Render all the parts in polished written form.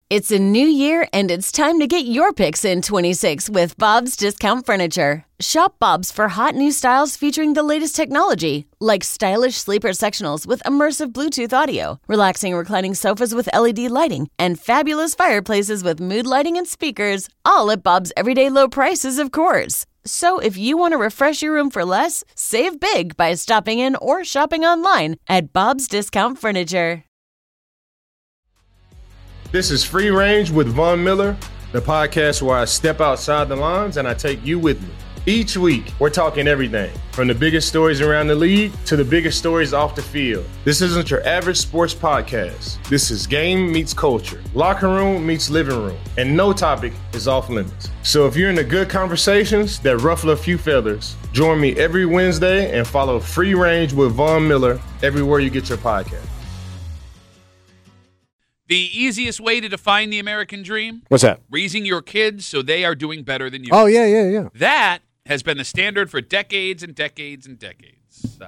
It's a new year, and it's time to get your picks in 26 with Bob's Discount Furniture. Shop Bob's for hot new styles featuring the latest technology, like stylish sleeper sectionals with immersive Bluetooth audio, relaxing reclining sofas with LED lighting, and fabulous fireplaces with mood lighting and speakers, all at Bob's everyday low prices, of course. So if you want to refresh your room for less, save big by stopping in or shopping online at Bob's Discount Furniture. This is Free Range with Von Miller, the podcast where I step outside the lines and I take you with me. Each week, we're talking everything, from the biggest stories around the league to the biggest stories off the field. This isn't your average sports podcast. This is game meets culture, locker room meets living room, and no topic is off limits. So if you're into good conversations that ruffle a few feathers, join me every Wednesday and follow Free Range with Von Miller everywhere you get your podcast. The easiest way to define the American dream? What's that? Raising your kids so they are doing better than you. Oh, yeah. That has been the standard for decades and decades and decades.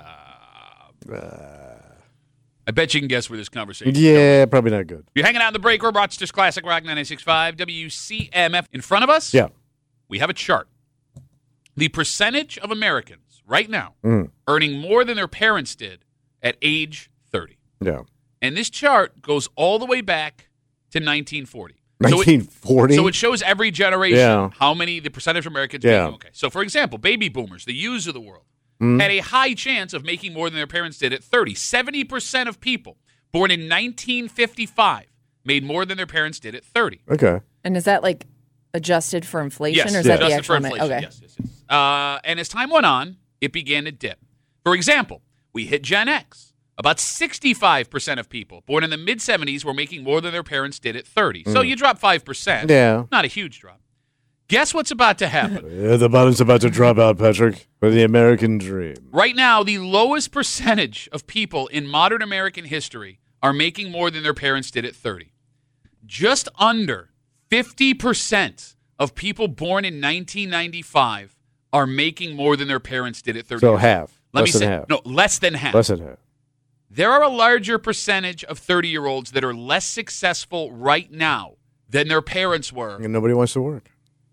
I bet you can guess where this conversation is going. Probably not good. You're hanging out in the break room, Rochester's Classic Rock 96.5, WCMF. In front of us, we have a chart. The percentage of Americans right now earning more than their parents did at age 30. Yeah. And this chart goes all the way back to 1940. 1940? So it shows every generation how many, the percentage of Americans making okay. So, for example, baby boomers, the U's of the world, had a high chance of making more than their parents did at 30. 70% of people born in 1955 made more than their parents did at 30. Okay. And is that like adjusted for inflation? Yes, or is that the adjusted actual for inflation. Okay. Yes. And as time went on, it began to dip. For example, we hit Gen X. About 65% of people born in the mid-70s were making more than their parents did at 30. So you drop 5%. Yeah. Not a huge drop. Guess what's about to happen? The bottom's about to drop out, Patrick, for the American dream. Right now, the lowest percentage of people in modern American history are making more than their parents did at 30. Just under 50% of people born in 1995 are making more than their parents did at 30. So half. Less than half. No, less than half. Less than half. There are a larger percentage of 30-year-olds that are less successful right now than their parents were. And nobody wants to work.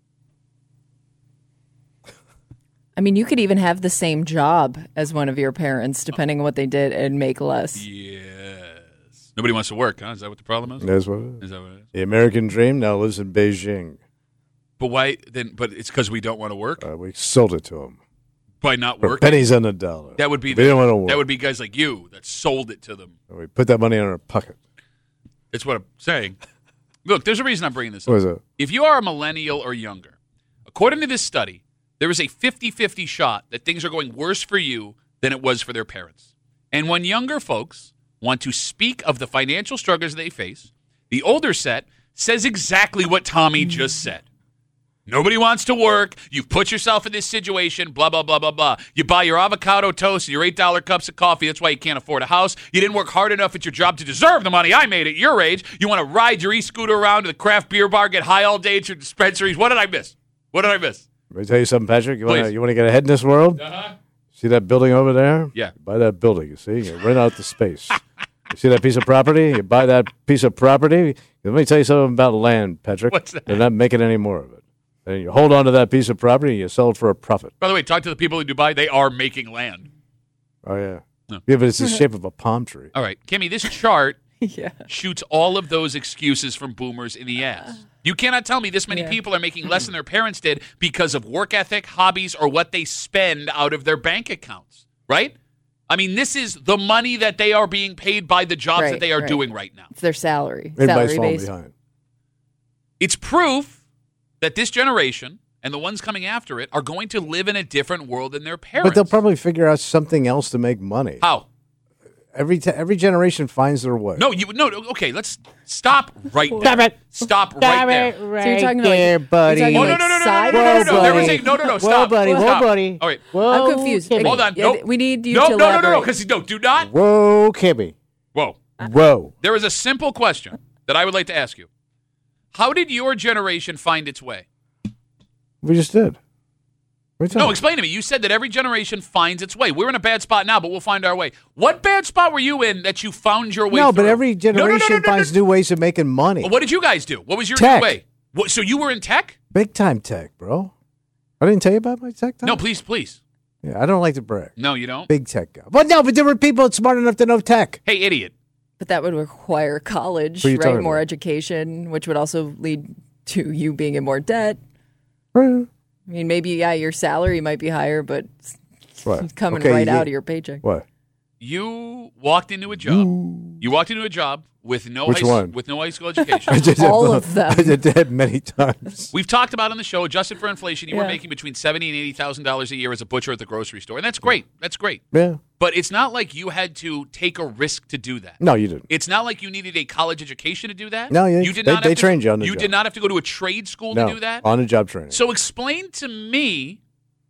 I mean, you could even have the same job as one of your parents, depending on what they did, and make less. Yes. Nobody wants to work, huh? Is that what the problem is? That's what it is. Is that what it is? The American dream now lives in Beijing. But why then? But it's because we don't want to work? We sold it to them. By not For working? pennies on the dollar. That would be we didn't want to work. That would be guys like you that sold it to them. We put that money in our pocket. That's what I'm saying. Look, there's a reason I'm bringing this up. What is it? If you are a millennial or younger, according to this study, there is a 50-50 shot that things are going worse for you than it was for their parents. And when younger folks want to speak of the financial struggles they face, the older set says exactly what Tommy just said. Nobody wants to work. You've put yourself in this situation, blah, blah, blah, blah, blah. You buy your avocado toast and your $8 cups of coffee. That's why you can't afford a house. You didn't work hard enough at your job to deserve the money I made at your age. You want to ride your e-scooter around to the craft beer bar, get high all day at your dispensaries. What did I miss? Let me tell you something, Patrick. You want Please. to get ahead in this world? Uh-huh. See that building over there? Yeah. Buy that building, you see? You rent out the space. You see that piece of property? You buy that piece of property. Let me tell you something about land, Patrick. What's that? They're not making any more of it. And you hold on to that piece of property and you sell it for a profit. By the way, talk to the people in Dubai. They are making land. Oh, yeah. No. Yeah, but it's the shape of a palm tree. All right. Kimmy, this chart Yeah. shoots all of those excuses from boomers in the ass. You cannot tell me this many people are making less than their parents did because of work ethic, hobbies, or what they spend out of their bank accounts, right? I mean, this is the money that they are being paid by the jobs that they are doing right now. It's their salary. Everybody's Salary falling based. behind. It's proof that this generation and the ones coming after it are going to live in a different world than their parents. But they'll probably figure out something else to make money. How? Every generation finds their way. No, okay, let's stop right there. Stop right there. So you're talking about there, buddy. You're talking Oh, about no. side There was a, no, stop. Whoa, buddy. Stop. Whoa, buddy. All right. I'm confused. Kimmy. Hold on. Yeah, Nope. we need you No, to no, elaborate. do not. Whoa, Kimmy. Whoa. Whoa. There is a simple question that I would like to ask you. How did your generation find its way? We just did. No, explain to me. You said that every generation finds its way. We're in a bad spot now, but we'll find our way. What bad spot were you in that you found your way No, through? but every generation finds new ways of making money. Well, what did you guys do? What was your Tech. new way? So you were in tech? Big time tech, bro. I didn't tell you about my tech time? No, please. Yeah, I don't like to brag. No, you don't? Big tech guy. But there were people smart enough to know tech. Hey, idiot. But that would require college, What are you right? talking More about? education, which would also lead to you being in more debt. What? I mean, maybe, your salary might be higher, but it's coming Okay, right yeah. out of your paycheck. What? You walked into a job. You walked into a job with no Which one? with no high school education. I did All that, of them. I did that many times. We've talked about on the show, adjusted for inflation, you were Yeah. making between $70,000 and $80,000 a year as a butcher at the grocery store, and that's great. That's great. Yeah. But it's not like you had to take a risk to do that. No, you didn't. It's not like you needed a college education to do that. No, you did they- not. they have to- trained you on the You job. did not have to go to a trade school No, to do that. on-the-job training. So explain to me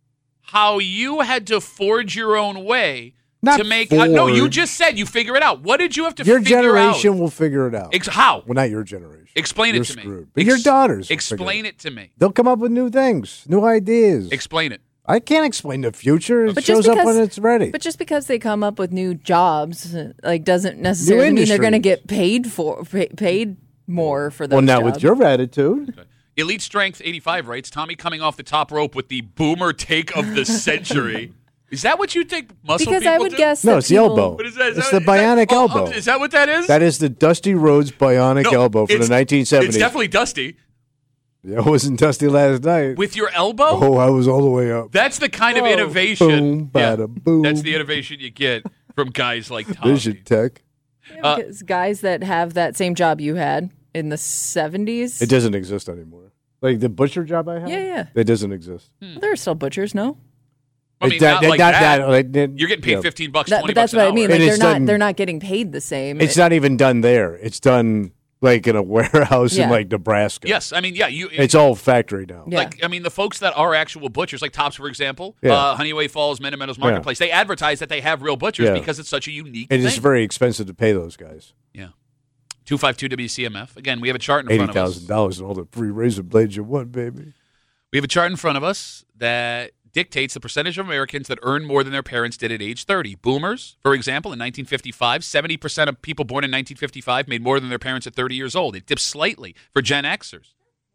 how you had to forge your own way Not to make. No, you forge. just said you figure it out. What did you have to Your figure generation out? will figure it out. How? Well, not your generation. Explain You're it to screwed. me. But your daughters will Explain figure it to me. They'll come up with new things, new ideas. Explain it. I can't explain the future. It But shows just up because- when it's ready. But just because they come up with new jobs, doesn't necessarily mean they're going to industries. get paid more for those Well, now jobs. with your attitude, Elite Strength 85 writes, Tommy coming off the top rope with the boomer take of the century. Is that what you think muscle because people I would do? guess no, that it's the people- elbow. What is that? Is It's that- the is that- bionic oh, elbow. Is that what that is? That is the Dusty Rhodes bionic No, elbow from the it's- 1970s. It's definitely dusty. Yeah, it wasn't Dusty last night. With your elbow? Oh, I was all the way up. That's the kind of Whoa. innovation. Boom, bada, boom. That's the innovation you get from guys like Tommy. Vision tech. because guys that have that same job you had in the 70s, It doesn't exist anymore. Like the butcher job I had? Yeah. It doesn't exist. there are still butchers, no? I mean, not like that. You're getting paid yeah. $15, $20 But that's an what hour. I mean. And Like it's done- they're not getting paid the same. It's not even done there. It's done like in a warehouse in Yeah. like Nebraska. Yes, I mean, yeah. You. It's all factory now. Yeah. Like, I mean, the folks that are actual butchers, like Tops, for example, Yeah. Honeyway Falls, Mendon Meadows Marketplace, they advertise that they have real butchers Yeah. because it's such a unique And thing. it's very expensive to pay those guys. Yeah. 252 WCMF. Again, we have a chart in front of us. $80,000 and all the free razor blades you want, baby. We have a chart in front of us that dictates the percentage of Americans that earn more than their parents did at age 30. Boomers, for example, in 1955, 70% of people born in 1955 made more than their parents at 30 years old. It dipped slightly for Gen Xers.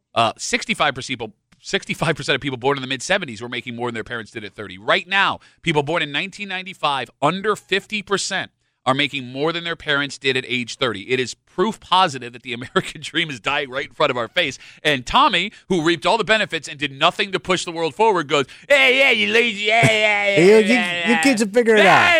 65% of people born in the mid-70s were making more than their parents did at 30. Right now, people born in 1995, under 50%, are making more than their parents did at age 30. It is proof positive that the American dream is dying right in front of our face. And Tommy, who reaped all the benefits and did nothing to push the world forward, goes, hey, yeah, you lazy, You kids will figure it out.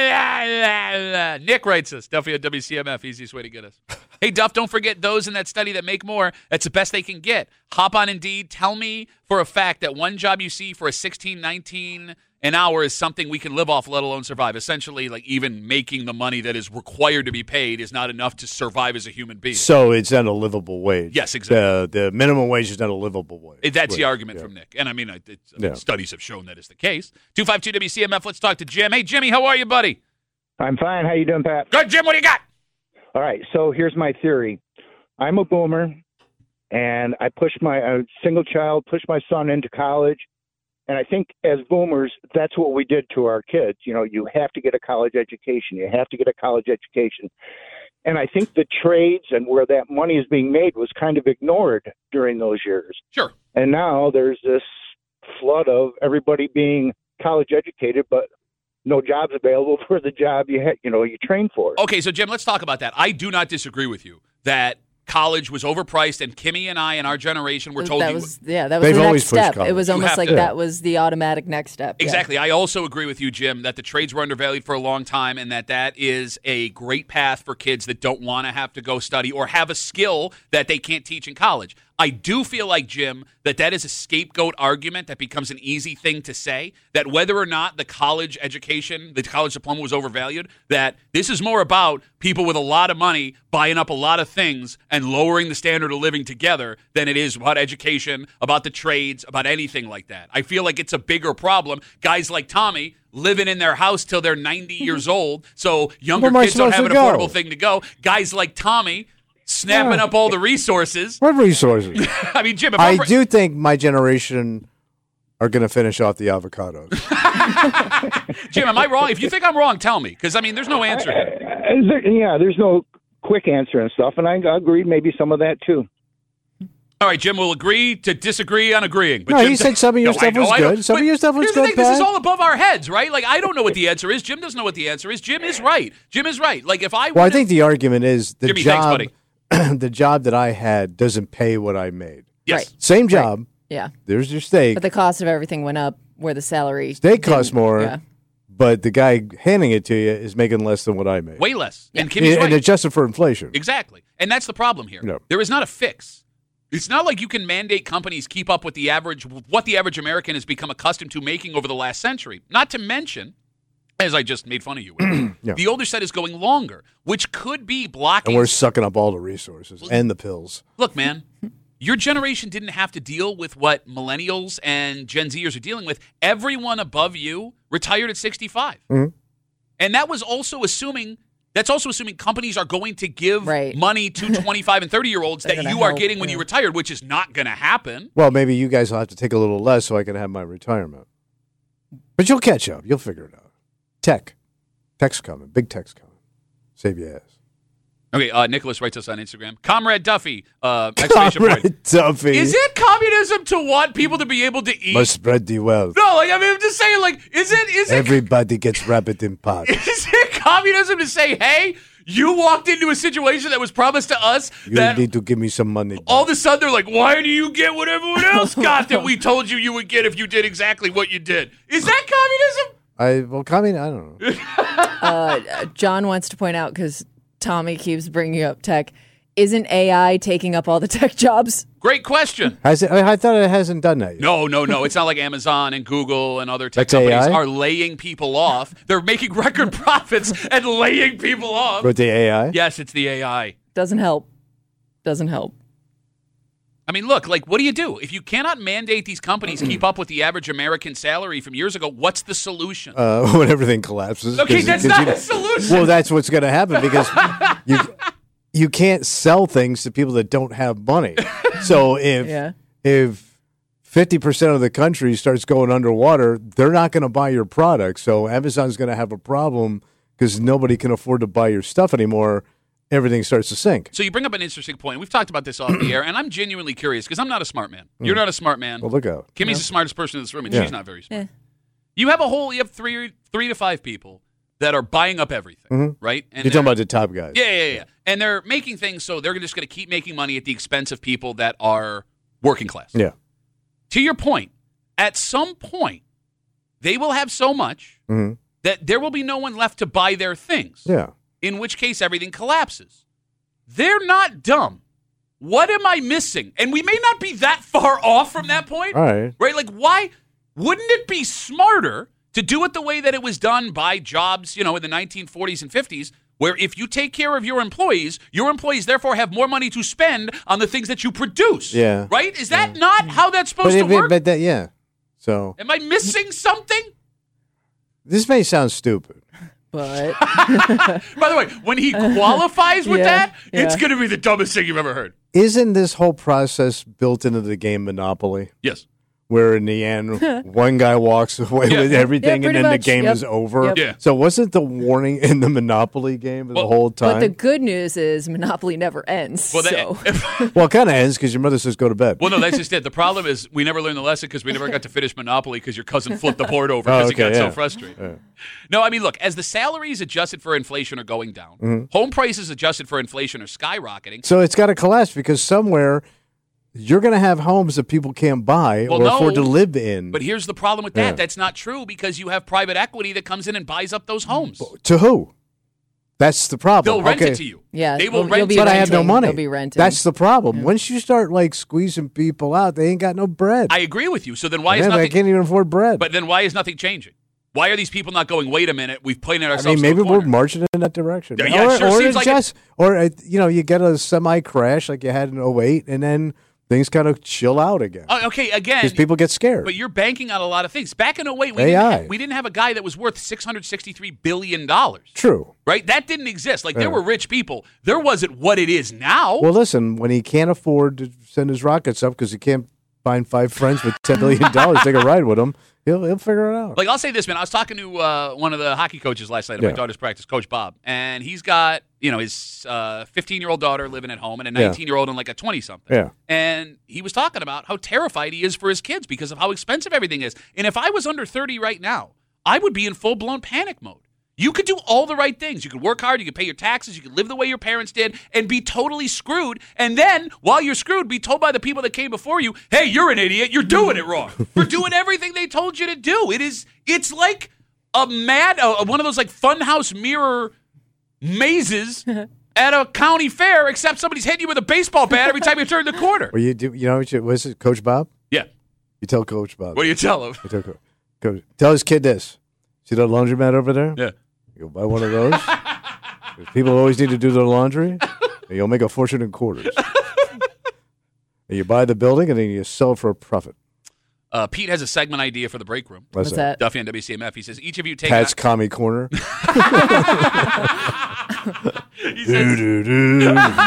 Nick writes us, Duffy at WCMF, easiest way to get us. Hey, Duff, don't forget those in that study that make more. That's the best they can get. Hop on Indeed. Tell me for a fact that one job you see for a $16, $19 an hour is something we can live off, let alone survive. Essentially, like even making the money that is required to be paid is not enough to survive as a human being. So it's not a livable wage. Yes, exactly. The minimum wage is not a livable wage. That's the argument Yeah. from Nick. And I mean, Yeah. studies have shown that is the case. 252 WCMF, let's talk to Jim. Hey, Jimmy, how are you, buddy? I'm fine. How you doing, Pat? Good, Jim, what do you got? All right. So here's my theory. I'm a boomer, and I pushed a single child, pushed my son into college. And I think as boomers, that's what we did to our kids. You know, you have to get a college education. You have to get a college education. And I think the trades and where that money is being made was kind of ignored during those years. Sure. And now there's this flood of everybody being college educated, but no jobs available for the job you train for. Okay, so Jim, let's talk about that. I do not disagree with you that college was overpriced, and Kimmy and I and our generation were told that you- was the They've next always pushed step. college. It was You almost have like to. that was the automatic next step. Yeah. Exactly. I also agree with you, Jim, that the trades were undervalued for a long time and that is a great path for kids that don't want to have to go study or have a skill that they can't teach in college. I do feel like, Jim, that is a scapegoat argument that becomes an easy thing to say, that whether or not the college education, the college diploma was overvalued, that this is more about people with a lot of money buying up a lot of things and lowering the standard of living together than it is about education, about the trades, about anything like that. I feel like it's a bigger problem. Guys like Tommy living in their house till they're 90 years old, so younger Where am I kids don't have an supposed to affordable go? thing to go. Guys like Tommy snapping up all the resources. What resources? I mean, Jim, if I I'm do think my generation are going to finish off the avocados. Jim, am I wrong? If you think I'm wrong, tell me, because, I mean, there's no answer. There's no quick answer and stuff, and I agree maybe some of that, too. All right, Jim, we'll agree to disagree on agreeing. But No, Jim he said some of your stuff was good. Some of your stuff was here's the good, thing, this is Pat. all above our heads, right? Like, I don't know what the answer is. Jim doesn't know what the answer is. Jim is right. Jim is right. Like, if I Well, I would've- think the argument is the Jimmy, thanks, job, buddy. the job that I had doesn't pay what I made. Yes. Right. Same job. Yeah. There's your steak. But the cost of everything went up where the salary Steak costs more, Yeah. but the guy handing it to you is making less than what I made. Way less. And Kimmy's And right. adjusted for inflation. Exactly. And that's the problem here. No. There is not a fix. It's not like you can mandate companies keep up with what the average American has become accustomed to making over the last century. Not to mention, as I just made fun of you with, Yeah. the older set is going longer, which could be blocking. And we're sucking up all the resources and the pills. Look, man, your generation didn't have to deal with what millennials and Gen Zers are dealing with. Everyone above you retired at 65. Mhm. And that was also assuming companies are going to give Right. money to 25 and 30-year-olds They're that gonna you are help, getting when you yeah. retired, which is not going to happen. Well, maybe you guys will have to take a little less so I can have my retirement. But you'll catch up. You'll figure it out. Tech's coming. Big tech's coming. Save your ass. Okay, Nicholas writes us on Instagram. Comrade Duffy, exclamation point. Comrade Duffy. Is it communism to want people to be able to eat? Must spread the wealth. No, like, I mean, I'm just saying, like, is it Everybody gets rabbit in pot. Is it communism to say, hey, you walked into a situation that was promised to us You that need to give me some money. all of a sudden they're like, why do you get what everyone else got that we told you would get if you did exactly what you did? Is that communism? I don't know. John wants to point out, because Tommy keeps bringing up tech, isn't AI taking up all the tech jobs? Great question. Has it, I thought it hasn't done that yet. No. It's not like Amazon and Google and other tech That's companies AI? are laying people off. They're making record profits and laying people off. But the AI? Yes, it's the AI. Doesn't help. Doesn't help. I mean, look, like, what do you do? If you cannot mandate these companies keep up with the average American salary from years ago, what's the solution? When everything collapses. Okay, 'Cause- that's 'cause not you- a solution. Well, that's what's going to happen because you can't sell things to people that don't have money. So if 50% of the country starts going underwater, they're not going to buy your product. So Amazon's going to have a problem because nobody can afford to buy your stuff anymore. Everything starts to sink. So you bring up an interesting point. We've talked about this off the air, and I'm genuinely curious because I'm not a smart man. You're not a smart man. Well, look out. Kimmy's the smartest person in this room, and Yeah. she's not very smart. You have three to five people that are buying up everything, right? And You're talking about the top guys. Yeah. And they're making things so they're just going to keep making money at the expense of people that are working class. Yeah. To your point, at some point, they will have so much that there will be no one left to buy their things. Yeah. In which case everything collapses. They're not dumb. What am I missing? And we may not be that far off from that point. All right. Right? Like, why wouldn't it be smarter to do it the way that it was done by Jobs, in the 1940s and 50s, where if you take care of your employees therefore have more money to spend on the things that you produce. Yeah. Right? Is that not how that's supposed to work? But that, yeah. So Am I missing something? this may sound stupid. But By the way, when he qualifies with Yeah, that, it's yeah. going to be the dumbest thing you've ever heard. Isn't this whole process built into the game Monopoly? Yes. Where in the end, one guy walks away Yeah. with everything, Yeah, and pretty then the much. game Yep. is over. Yep. Yeah. So wasn't the warning in the Monopoly game the Well, whole time? but the good news is Monopoly never ends. Well, so Well, it kind of ends because your mother says go to bed. well, no, that's just it. The problem is we never learned the lesson because we never got to finish Monopoly because your cousin flipped the board over because he okay, got so yeah. frustrated. No, I mean, look, as the salaries adjusted for inflation are going down, Mm-hmm. home prices adjusted for inflation are skyrocketing. So it's got to collapse because somewhere you're going to have homes that people can't buy Well, or no, afford to live in. But here's the problem with that. Yeah. That's not true because you have private equity that comes in and buys up those homes. To who? That's the problem. They'll rent Okay. it to you. yeah, They will you'll rent be it But I to have no renting. money. They'll be renting. That's the problem. Once you start squeezing people out, they ain't got no bread. I agree with you. So then why is Man, I nothing? can't even afford bread. But then why is nothing changing? Why are these people not going? Wait a minute, we've pointed I ourselves. mean, maybe to a we're corner. marching in that direction. Yeah, it sure seems like it. You get a semi crash like you had in 08, and then things kind of chill out again Okay, again, because people get scared. but you're banking on a lot of things. Back in 08, AI. we didn't have a guy that was worth $663 billion. True. Right? That didn't exist. Like, there were rich people. There wasn't what it is now. Well, listen, when he can't afford to send his rockets up because he can't find 5 friends with $10 million, take a ride with him. He'll figure it out. Like, I'll say this, man. I was talking to one of the hockey coaches last night at my daughter's practice, Coach Bob, and he's got, his 15-year-old daughter living at home and a 19-year-old and like a 20-something. Yeah. And he was talking about how terrified he is for his kids because of how expensive everything is. And if I was under 30 right now, I would be in full-blown panic mode. You could do all the right things. You could work hard. You could pay your taxes. You could live the way your parents did and be totally screwed. And then, while you're screwed, be told by the people that came before you, hey, you're an idiot. You're doing it wrong. You're doing everything they told you to do. It's like one of those like funhouse mirror mazes at a county fair, except somebody's hitting you with a baseball bat every time you turn the corner. Well, was it Coach Bob? Yeah. You tell Coach Bob. What do you tell him? Tell his kid this. See that laundromat over there? Yeah. You'll buy one of those. People always need to do their laundry. And you'll make a fortune in quarters. And you buy the building, and then you sell it for a profit. Pete has a segment idea for the break room. What's that? Duffy on WCMF. He says, each of you take Pat's Commie Corner. He says,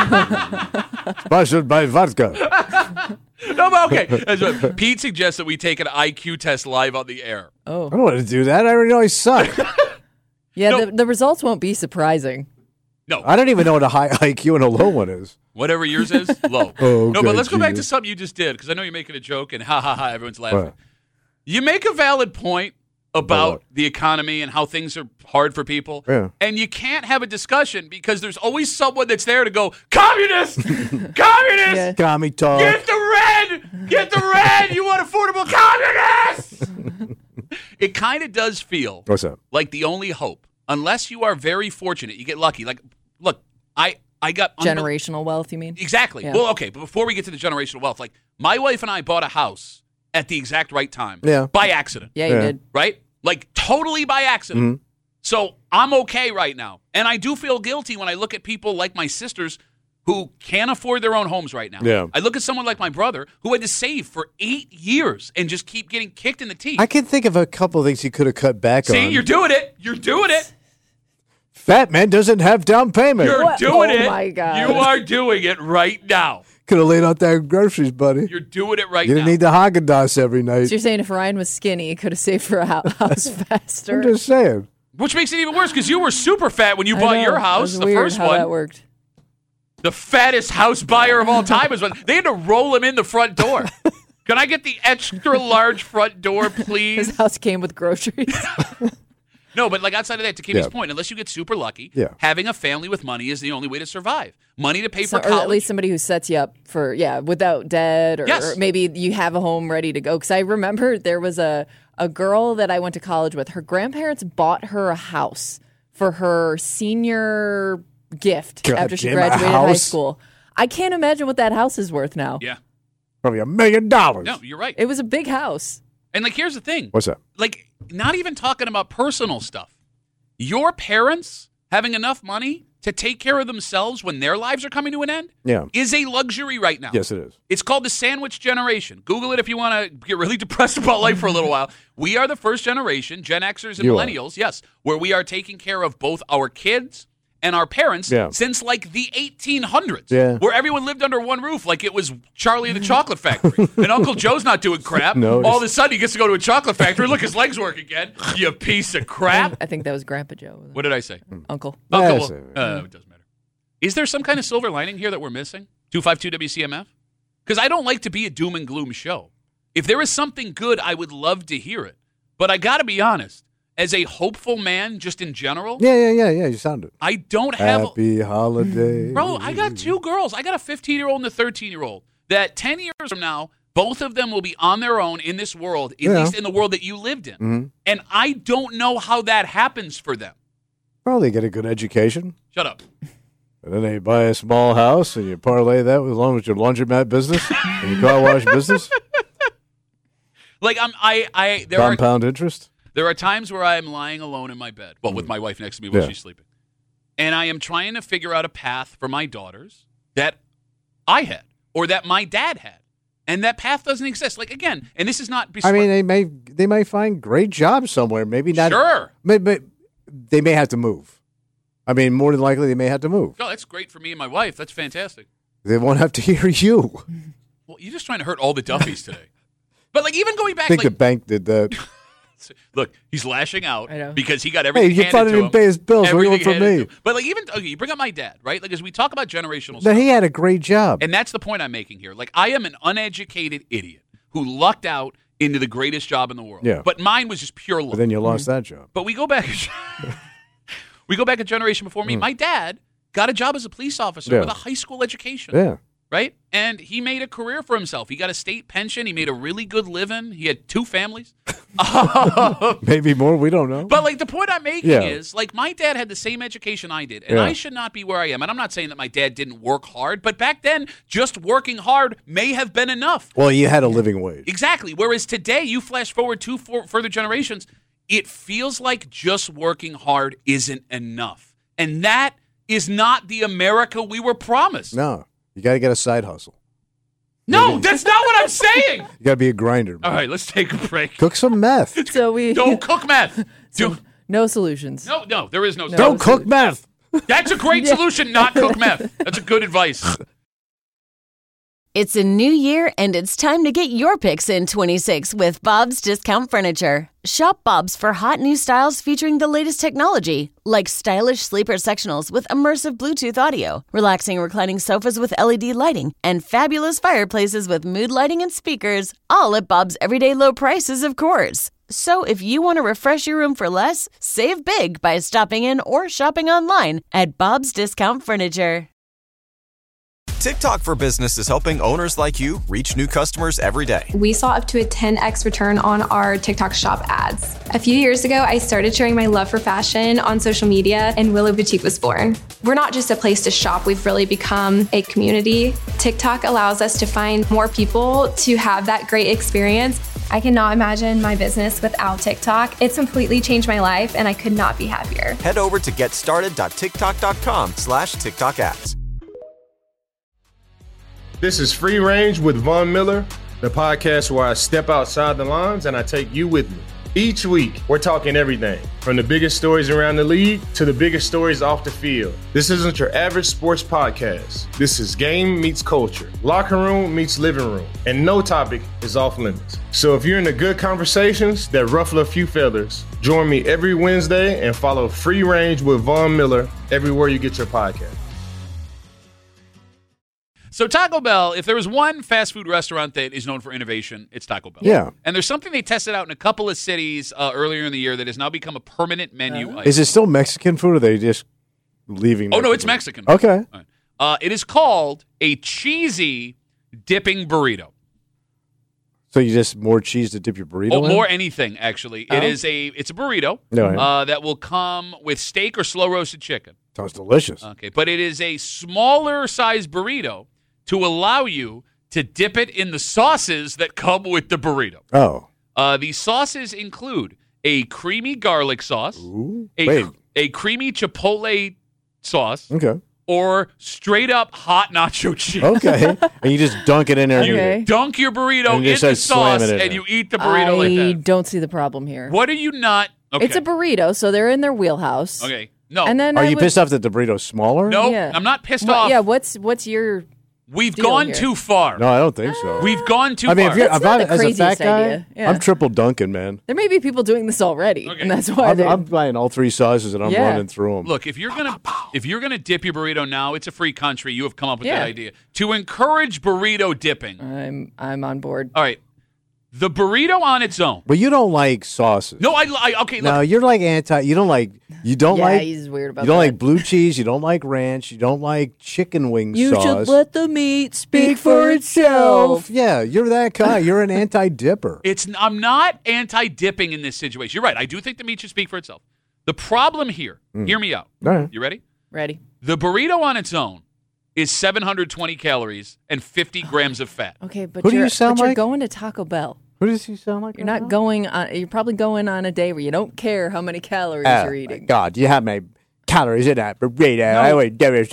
Sponsored by vodka. no, but okay. Pete suggests that we take an IQ test live on the air. Oh. I don't want to do that. I already know I suck. Yeah, No. the results won't be surprising. No. I don't even know what a high IQ and a low one is. Whatever yours is, low. Oh, no, but okay, let's go back to genius. something you just did, because I know you're making a joke, and ha, ha, ha, everyone's laughing. Right. You make a valid point about what? the economy and how things are hard for people, and you can't have a discussion because there's always someone that's there to go, communist! Communist! Yeah. Commie talk. Get the red! Get the red! You want affordable communists! It kind of does feel What's that? like the only hope, unless you are very fortunate, you get lucky. Like, look, I got Generational wealth, you mean? Exactly. Yeah. Well, okay, but before we get to the generational wealth, like my wife and I bought a house at the exact right time. Yeah. By accident. Yeah, you Yeah. did. Right? Like totally by accident. Mm-hmm. So I'm okay right now. And I do feel guilty when I look at people like my sisters who can't afford their own homes right now. Yeah. I look at someone like my brother who had to save for 8 years and just keep getting kicked in the teeth. I can think of a couple of things you could have cut back on. See, you're doing it. You're doing it. Fat man doesn't have down payment. You're What? doing Oh, it. my God. You are doing it right now. Could have laid out that groceries, buddy. You're doing it right You now. didn't need the Haagen-Dazs every night. So you're saying if Ryan was skinny, he could have saved for a house faster? I'm just saying. Which makes it even worse because you were super fat when you I bought know. your It house, was the weird first how one. that worked. The fattest house buyer of all time is when they had to roll him in the front door. Can I get the extra large front door, please? His house came with groceries. No, but like outside of that, to Kimmy's Yeah. point, unless you get super lucky, Yeah. having a family with money is the only way to survive. Money to pay for Or college. at least somebody who sets you up for, without debt, or, Yes. or maybe you have a home ready to go. Because I remember there was a girl that I went to college with. Her grandparents bought her a house for her senior gift God after she damn, a graduated high house? school. I can't imagine what that house is worth now. Yeah. Probably $1 million. No, you're right. It was a big house. And like, here's the thing. What's that? Like, not even talking about personal stuff. Your parents having enough money to take care of themselves when their lives are coming to an end Yeah. is a luxury right now. Yes, it is. It's called the sandwich generation. Google it if you want to get really depressed about life for a little while. We are the first generation, Gen Xers and You are. millennials, yes, where we are taking care of both our kids and our parents Yeah. since like the 1800s, Yeah. where everyone lived under one roof like it was Charlie and the Chocolate Factory. And Uncle Joe's not doing crap. No, All of a sudden he gets to go to a chocolate factory. Look, his legs work again. You piece of crap. I think that was Grandpa Joe. What did I say? Uncle. Uncle, Yes, it doesn't matter. Is there some kind of silver lining here that we're missing? 252 WCMF? Because I don't like to be a doom and gloom show. If there is something good, I would love to hear it. But I got to be honest, as a hopeful man, just in general, Yeah. You sound it. I don't have. Happy holiday. Bro, I got two girls. I got a 15-year-old and a 13-year-old. That 10 years from now, both of them will be on their own in this world, at least in the world that you lived in. Mm-hmm. And I don't know how that happens for them. Probably get a good education. Shut up. And then they buy a small house and you parlay that along with your laundromat business and your car wash business. Like there are Compound interest. There are times where I am lying alone in my bed, well, with my wife next to me while Yeah. she's sleeping. And I am trying to figure out a path for my daughters that I had or that my dad had. And that path doesn't exist. Like, again, and this is not... I mean, they may find great jobs somewhere. Maybe not. Sure. Maybe, they may have to move. I mean, more than likely, they may have to move. Oh, that's great for me and my wife. That's fantastic. They won't have to hear you. Well, you're just trying to hurt all the Duffies today. But like even going back, I think like, the bank did that. look, he's lashing out I know. because he got Hey, everything you handed thought he to didn't him. pay his bills. What do you want Everything from handed me? to him. But like even okay, you bring up my dad, right? Like as we talk about generational No, stuff, he had a great job. and that's the point I'm making here. Like I am an uneducated idiot who lucked out into the greatest job in the world. Yeah. But mine was just pure luck. But then you lost that job. But we go back. We go back a generation before me. My dad got a job as a police officer Yeah. with a high school education. Yeah. Right? And he made a career for himself. He got a state pension. He made a really good living. He had 2 families. Maybe more. We don't know. But like the point I'm making Yeah. is like my dad had the same education I did, and Yeah. I should not be where I am. And I'm not saying that my dad didn't work hard, but back then just working hard may have been enough. Well, you had a living wage. Exactly. Whereas today, you flash forward 2 further generations, it feels like just working hard isn't enough, and that is not the America we were promised. No, you got to get a side hustle. No, that's not what I'm saying. You got to be a grinder. Man. All right, let's take a break. Cook some meth. So we Don't cook meth. no solutions. No, there is no. Don't cook meth. That's a great solution. Not cook meth. That's a good advice. It's a new year, and it's time to get your picks in 26 with Bob's Discount Furniture. Shop Bob's for hot new styles featuring the latest technology, like stylish sleeper sectionals with immersive Bluetooth audio, relaxing reclining sofas with LED lighting, and fabulous fireplaces with mood lighting and speakers, all at Bob's everyday low prices, of course. So if you want to refresh your room for less, save big by stopping in or shopping online at Bob's Discount Furniture. TikTok for Business is helping owners like you reach new customers every day. We saw up to a 10x return on our TikTok shop ads. A few years ago, I started sharing my love for fashion on social media, and Willow Boutique was born. We're not just a place to shop, we've really become a community. TikTok allows us to find more people to have that great experience. I cannot imagine my business without TikTok. It's completely changed my life, and I could not be happier. Head over to getstarted.tiktok.com/TikTok ads. This is Free Range with Von Miller, the podcast where I step outside the lines and I take you with me. Each week, we're talking everything from the biggest stories around the league to the biggest stories off the field. This isn't your average sports podcast. This is game meets culture, locker room meets living room, and no topic is off limits. So if you're into good conversations that ruffle a few feathers, join me every Wednesday and follow Free Range with Von Miller everywhere you get your podcast. So Taco Bell, if there was one fast food restaurant that is known for innovation, it's Taco Bell. Yeah. And there's something they tested out in a couple of cities earlier in the year that has now become a permanent menu item. Is it still Mexican food, or are they just leaving? Oh, no, it's Mexican. Okay. It is called a cheesy dipping burrito. So you just more cheese to dip your burrito in? More anything, actually. It's a burrito that will come with steak or slow roasted chicken. Sounds delicious. Okay, but it is a smaller size burrito to allow you to dip it in the sauces that come with the burrito. Oh. The sauces include a creamy garlic sauce, a creamy chipotle sauce, Okay. or straight up hot nacho cheese. Okay. And you just dunk it in there. Okay. Dunk your burrito And you in just the start slamming sauce it in and there. you eat the burrito like I that. don't see the problem here. What are you not? Okay. It's a burrito, so they're in their wheelhouse. Okay. No. And then Are I you would- pissed off that the burrito's smaller? No, Yeah. I'm not pissed What- off. Yeah, what's your? We've deal gone here? too far. No, I don't think so. We've gone too I mean, far. if you're That's not as the a fat craziest guy, idea. Yeah. I'm triple dunking, man. There may be people doing this already, Okay. and that's why I'm buying all 3 sauces and I'm Yeah. running through them. Look, if you're gonna dip your burrito now, it's a free country. You have come up with that Yeah. idea to encourage burrito dipping. I'm on board. All right, the burrito on its own. But you don't like sauces. No, I okay. Look, No, you're like you don't like Yeah, he's weird about you don't that. like blue cheese, you don't like ranch, you don't like chicken wing You sauce. should let the meat speak for itself. Yeah, you're that guy. You're an anti-dipper. I'm not anti-dipping in this situation. You're right. I do think the meat should speak for itself. The problem here, hear me out. All right. You ready? Ready? The burrito on its own is 720 calories and 50 grams of fat. Okay, but Who do you you're sound but you're like? going to Taco Bell. Who does he sound like? You're not going on. You're probably going on a day where you don't care how many calories you're eating. God, you have my calories in that burrito. I would do it.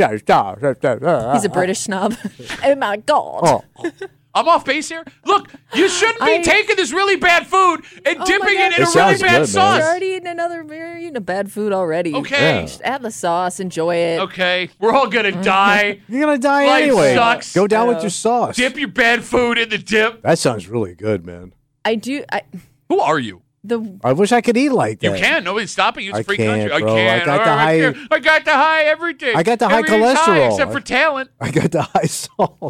He's a British snob. Oh my god! Oh. I'm off base here. Look, you shouldn't be taking this really bad food and Oh dipping my it God. in It a really sounds bad good, man. sauce. You're already eating a bad food already. Okay. Just add the sauce, enjoy it. Okay, we're all gonna die. You're gonna die Life anyway. sucks. Go down with your sauce. Dip your bad food in the dip. That sounds really good, man. I do. Who are you? I wish I could eat like that. You can. Nobody's stopping you. It's a free can't, country. bro. I can't. I got the high everything. I got the high Everything's cholesterol. high except for talent. I got the high salt.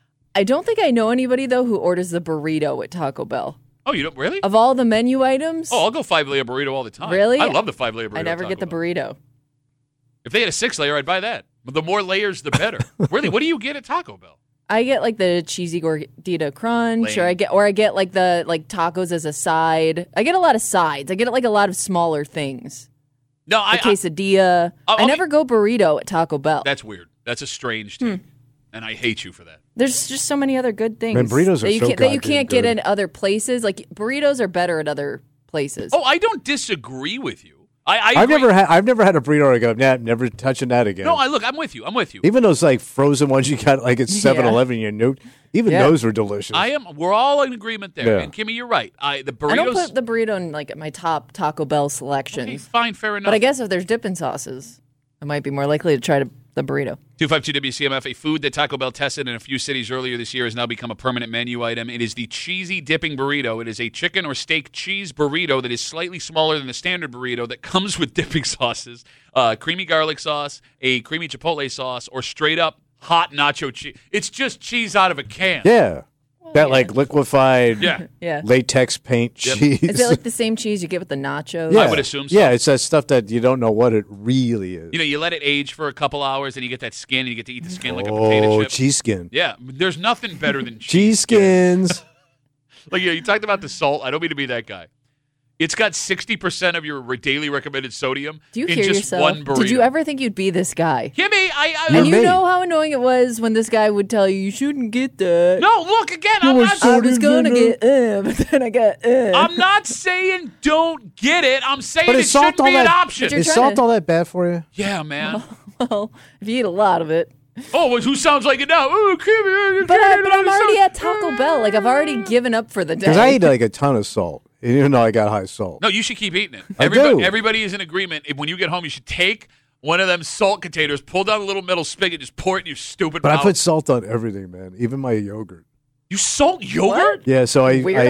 I don't think I know anybody, though, who orders the burrito at Taco Bell. Oh, you don't really? Of all the menu items? Oh, I'll go 5-layer burrito all the time. Really? I love the 5-layer burrito. I never get the burrito. If they had a 6-layer, I'd buy that. But the more layers, the better. Really, what do you get at Taco Bell? I get like the cheesy gordita crunch, Lame. or I get like the tacos as a side. I get a lot of sides. I get like a lot of smaller things. No, the quesadilla. I never go burrito at Taco Bell. That's weird. That's a strange thing, and I hate you for that. There's just so many other good things. Man, burritos are that you can't get in other places. Like burritos are better at other places. Oh, I don't disagree with you. I've I've never had a burrito where I go, nah, never touching that again. No, I'm with you. I'm with you. Even those like frozen ones you got like at 7-Eleven, you nuked. Even those were delicious. We're all in agreement there. Yeah. And Kimmy, you're right. The burritos. I don't put the burrito in like my top Taco Bell selections. Okay, fine, fair enough. But I guess if there's dipping sauces, I might be more likely to try the burrito. 252-WCMF, a food that Taco Bell tested in a few cities earlier this year has now become a permanent menu item. It is the cheesy dipping burrito. It is a chicken or steak cheese burrito that is slightly smaller than the standard burrito that comes with dipping sauces, creamy garlic sauce, a creamy chipotle sauce, or straight up hot nacho cheese. It's just cheese out of a can. Yeah. Like liquefied latex paint cheese. Is it like the same cheese you get with the nachos? Yeah. I would assume so. Yeah, it's that stuff that you don't know what it really is. You know, you let it age for a couple hours, and you get that skin, and you get to eat the skin like a potato chip. Cheese skin. Yeah, there's nothing better than cheese skins. Like, you talked about the salt. I don't mean to be that guy. It's got 60% of your daily recommended sodium Do you in hear just yourself? one burrito. Did you ever think you'd be this guy? Kimmy, and you know how annoying it was when this guy would tell you shouldn't get that. No, look again. I was going to get but then I got I'm not saying don't get it. I'm saying But it is salt shouldn't be all an that- option. Is salt all that bad for you? Yeah, man. Well, if you eat a lot of it. Oh, well, who sounds like it now? Oh, Kimmy, But I'm already at Taco Bell. Like, I've already given up for the day. Because I eat like a ton of salt, even though I got high salt. No, you should keep eating it. I do. Everybody is in agreement. When you get home, you should take one of them salt containers, pull down a little metal spigot, just pour it in your stupid But mouth. I put salt on everything, man. Even my yogurt. You salt yogurt? Yeah, so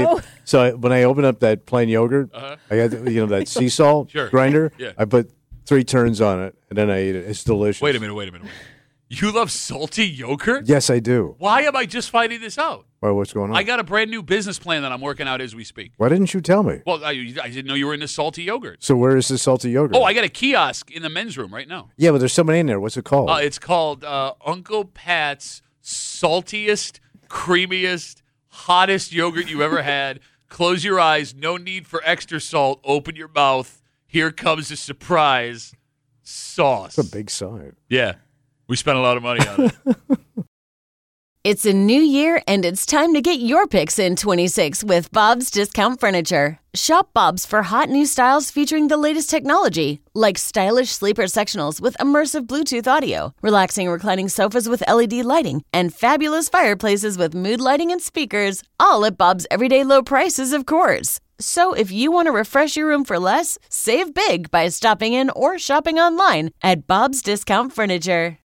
when I open up that plain yogurt, Uh-huh. I got that sea salt grinder. Yeah. I put 3 turns on it, and then I eat it. It's delicious. Wait a minute. You love salty yogurt? Yes, I do. Why am I just finding this out? Well, what's going on? I got a brand new business plan that I'm working out as we speak. Why didn't you tell me? Well, I didn't know you were into salty yogurt. So where is the salty yogurt? Oh, I got a kiosk in the men's room right now. Yeah, but there's somebody in there. What's it called? It's called Uncle Pat's saltiest, creamiest, hottest yogurt you ever had. Close your eyes. No need for extra salt. Open your mouth. Here comes a surprise sauce. That's a big sign. Yeah. We spent a lot of money on it. It's a new year, and it's time to get your picks in 26 with Bob's Discount Furniture. Shop Bob's for hot new styles featuring the latest technology, like stylish sleeper sectionals with immersive Bluetooth audio, relaxing reclining sofas with LED lighting, and fabulous fireplaces with mood lighting and speakers, all at Bob's everyday low prices, of course. So if you want to refresh your room for less, save big by stopping in or shopping online at Bob's Discount Furniture.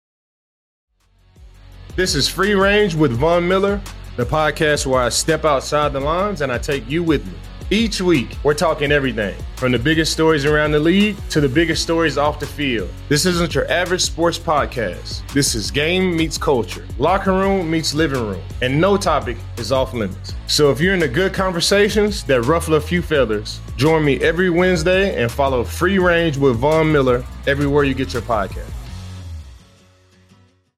This is Free Range with Von Miller, the podcast where I step outside the lines and I take you with me. Each week, we're talking everything from the biggest stories around the league to the biggest stories off the field. This isn't your average sports podcast. This is game meets culture, locker room meets living room, and no topic is off limits. So if you're into good conversations that ruffle a few feathers, join me every Wednesday and follow Free Range with Von Miller everywhere you get your podcast.